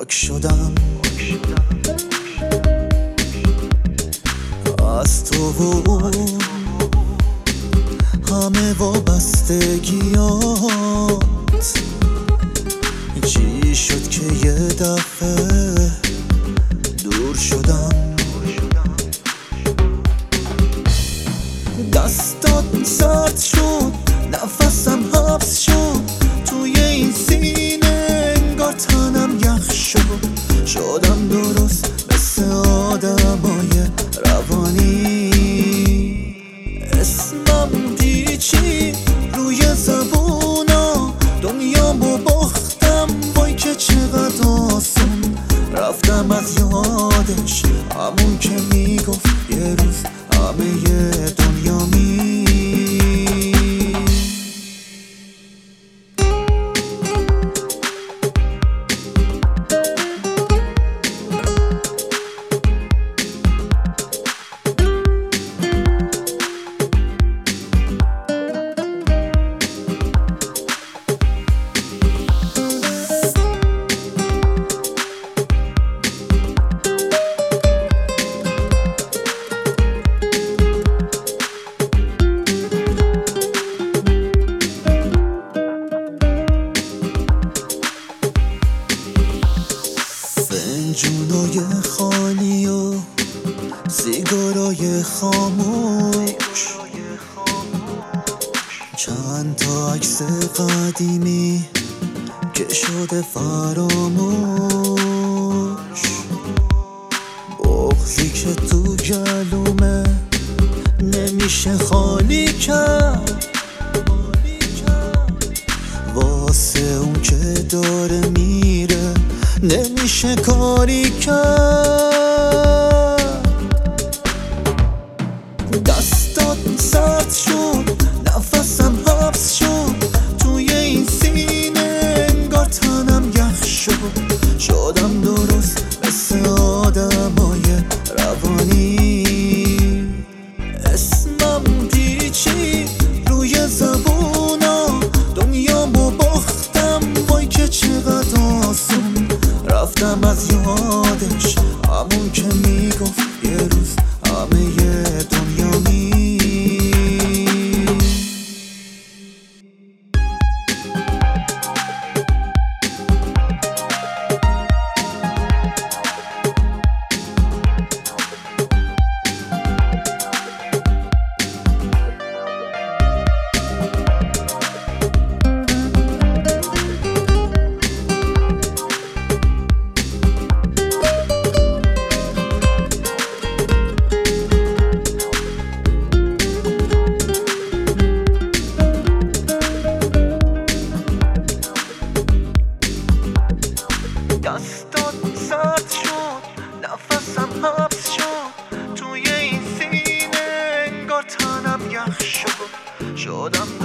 پاک شدم از تو و همه وابستگیات. چی شد که یه دفعه دور شدم؟ دستات سرد شد، نفسم حبس شد توی این سینه، انگار تنم یخ شد. شدم درست مثل آدمای روانی، اسمم پیچی روی زبونا، دنیامو باختم وای که چقدر آسون. رفتم از یادش همون که میگفت یه روز همه دنیا فنجونای خالی و سیگارای خاموش، چند تا عکس قدیمی که شده فراموش. بغضی که تو گلومه نمیشه خالی کرد، واسه اون که داره میره نمیشه کاری کرد. دستات سرد شد، نفسم حبس شد توی این سینه، انگار تنم یخ شد. شدم درست مثل آدمای روانی، اسمم پیچی روی زبونا، دنیامو باختم وای که چقدر آسون. رفتم از یادش همون که میگفت یه روز همه دنیا دستات سرد شد، نفسم حبس شد توی این سینه، انگار تنم یخ شد. شدم